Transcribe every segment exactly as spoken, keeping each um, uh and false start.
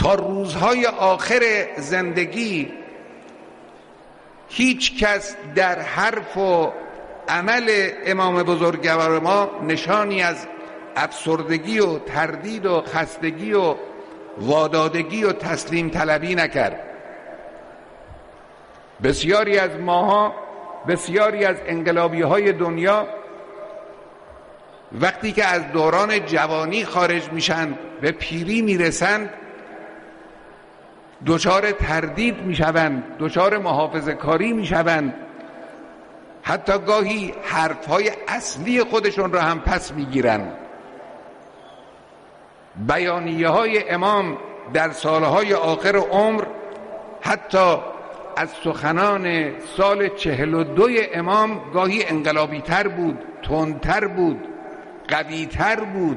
تا روزهای آخر زندگی هیچ کس در حرف و عمل امام بزرگوار ما نشانی از افسردگی و تردید و خستگی و وادادگی و تسلیم طلبی نکرد. بسیاری از ماها، بسیاری از انقلابی های دنیا وقتی که از دوران جوانی خارج میشن به پیری میرسند دچار تردید میشوند، دچار محافظه کاری میشوند، حتی گاهی حرفهای اصلی خودشون را هم پس میگیرند. بیانیه های امام در سالهای آخر عمر حتی از سخنان سال چهل و دوی امام گاهی انقلابی تر بود، تندتر بود، قوی تر بود.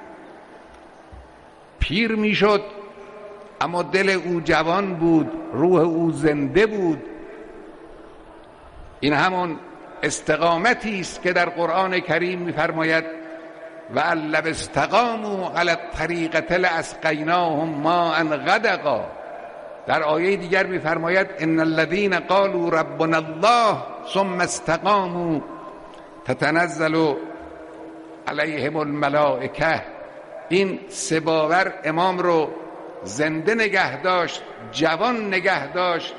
پیر میشد اما دل او جوان بود، روح او زنده بود. این همون استقامتی است که در قرآن کریم می‌فرماید و لو استقاموا علی الطریقة لاسقیناهم ماء غدقا. در آیه دیگر می‌فرماید ان الذين قالوا ربنا الله ثم استقاموا تتنزل علیهم الملائکه. این سه باور امام رو زنده نگه داشت، جوان نگه داشت.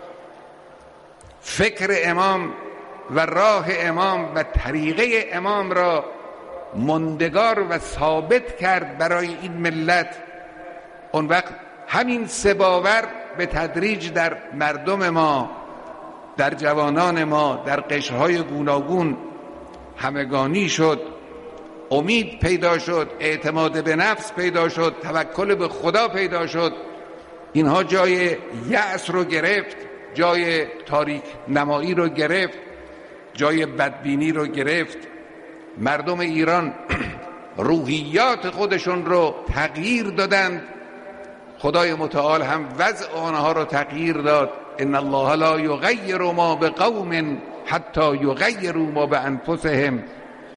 فکر امام و راه امام و طریقه امام را ماندگار و ثابت کرد برای این ملت. اون وقت همین سه باور به تدریج در مردم ما، در جوانان ما، در قشرهای گوناگون همگانی شد. امید پیدا شد، اعتماد به نفس پیدا شد، توکل به خدا پیدا شد. اینها جای یأس رو گرفت، جای تاریک نمایی رو گرفت، جای بدبینی رو گرفت. مردم ایران روحیات خودشون رو تغییر دادند. خدای متعال هم وضع آنها رو تغییر داد. ان الله لا یغیر ما بقوم حتی یغیروا ما بانفسهم.